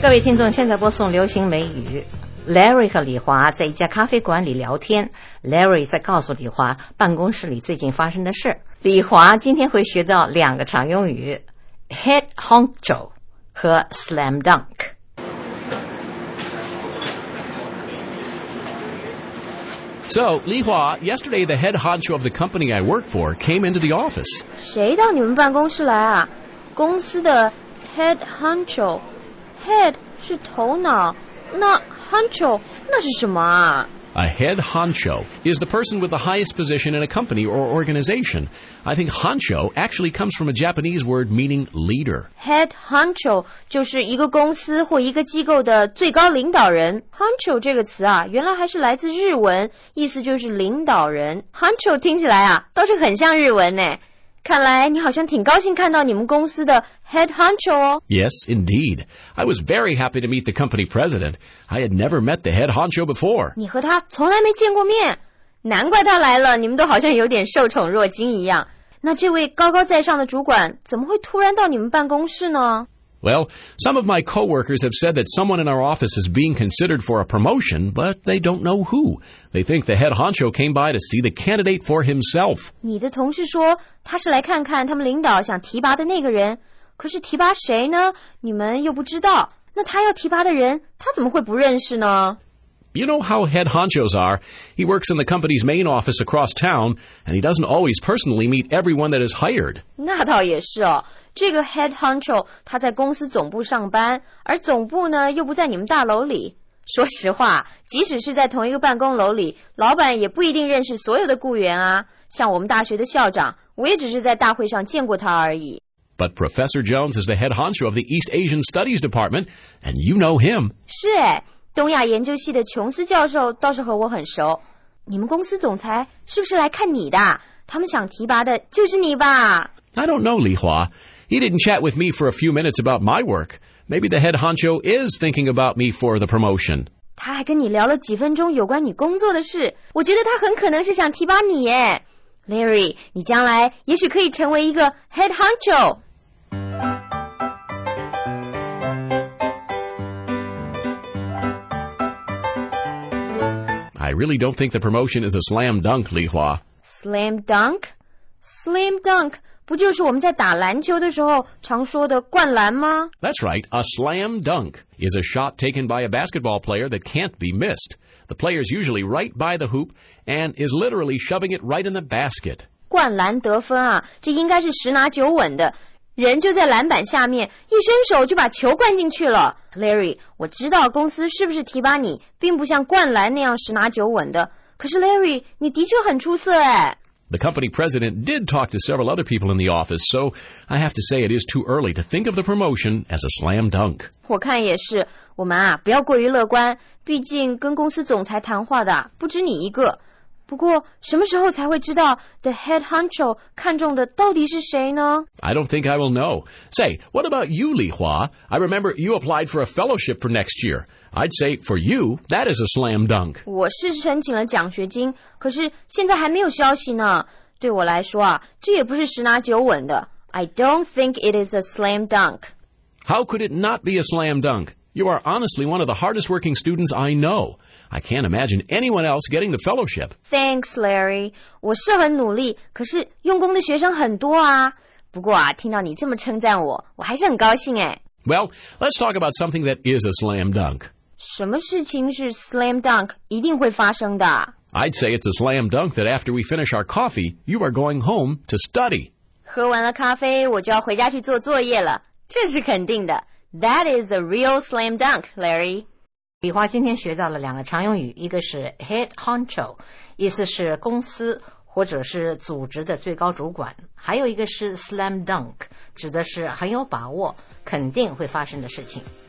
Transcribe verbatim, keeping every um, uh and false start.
各位听众，现在播送流行美语。Larry 和李华在一家咖啡馆里聊天， Larry 在告诉李华办公室里最近发生的事。李华今天会学到两个常用语 Head honcho 和 Slam dunk。 So, Li Hua, yesterday the head honcho of the company I work for came into the office. 谁到你们办公室来啊？公司的 head honcho， head 是头脑，那 honcho 那是什么啊？ A head honcho is the person with the highest position in a company or organization. I think honcho actually comes from a Japanese word meaning leader. Head honcho 就是一个公司或一个机构的最高领导人。honcho 这个词啊，原来还是来自日文，意思就是领导人。honcho 听起来啊，倒是很像日文呢。看来你好像挺高兴看到你们公司的 head honcho 哦。 Yes, indeed. I was very happy to meet the company president. I had never met the head honcho before. 你和他从来没见过面，难怪他来了，你们都好像有点受宠若惊一样。那这位高高在上的主管怎么会突然到你们办公室呢？ Well, some of my coworkers have said that someone in our office is being considered for a promotion, but they don't know who. They think the head honcho came by to see the candidate for himself. 你的同事说他是来看看他们领导想提拔的那个人，可是提拔谁呢？你们又不知道。那他要提拔的人，他怎么会不认识呢？ You know how head honchos are. He works in the company's main office across town, and he doesn't always personally meet everyone that is hired. 那倒也是哦，这个 head honcho 他在公司总部上班，而总部呢又不在你们大楼里。说实话，即使是在同一个办公楼里，老板也不一定认识所有的雇员啊。像我们大学的校长，我也只是在大会上见过他而已。 But Professor Jones is the head honcho of the East Asian Studies Department, and you know him. 是诶，东亚研究系的琼斯教授倒是和我很熟。你们公司总裁是不是来看你的？他们想提拔的就是你吧？ I don't know, Li Hua. He didn't chat with me for a few minutes about my work. Maybe the head honcho is thinking about me for the promotion. 他还跟你聊了几分钟有关你工作的事，我觉得他很可能是想提拔你耶。 Larry， 你将来也许可以成为一个 head honcho。 I really don't think the promotion is a slam dunk, Li Hua. Slam dunk? Slam dunk 不就是我们在打篮球的时候常说的灌篮吗？ That's right. A slam dunk is a shot taken by a basketball player that can't be missed. The player's usually right by the hoop and is literally shoving it right in the basket. 灌篮得分啊，这应该是十拿九稳的。人就在篮板下面，一伸手就把球灌进去了。 Larry， 我知道公司是不是提拔你，并不像灌篮那样十拿九稳的。可是 Larry， 你的确很出色诶。 The company president did talk to several other people in the office, so I have to say it is too early to think of the promotion as a slam dunk. 我看也是，我们啊不要过于乐观，毕竟跟公司总裁谈话的不止你一个。不过什么时候才会知道 the head honcho 看中的到底是谁呢？ I don't think I will know. Say, what about you, Li Hua? I remember you applied for a fellowship for next year. I'd say for you, that is a slam dunk. 我是申请了奖学金，可是现在还没有消息呢。对我来说啊，这也不是十拿九稳的。I don't think it is a slam dunk. How could it not be a slam dunk? You are honestly one of the hardest working students I know. I can't imagine anyone else getting the fellowship. Thanks, Larry. 我是很努力，可是用功的学生很多啊。不过啊，听到你这么称赞我，我还是很高兴诶。 Well, let's talk about something that is a slam dunk. 什么事情是 slam dunk 一定会发生的？ I'd say it's a slam dunk that after we finish our coffee, you are going home to study. 喝完了咖啡，我就要回家去做作业了，这是肯定的。That is a real slam dunk, Larry. 李华今天学到了两个常用语，一个是 head honcho， 意思是公司或者是组织的最高主管，还有一个是 slam dunk， 指的是很有把握，肯定会发生的事情。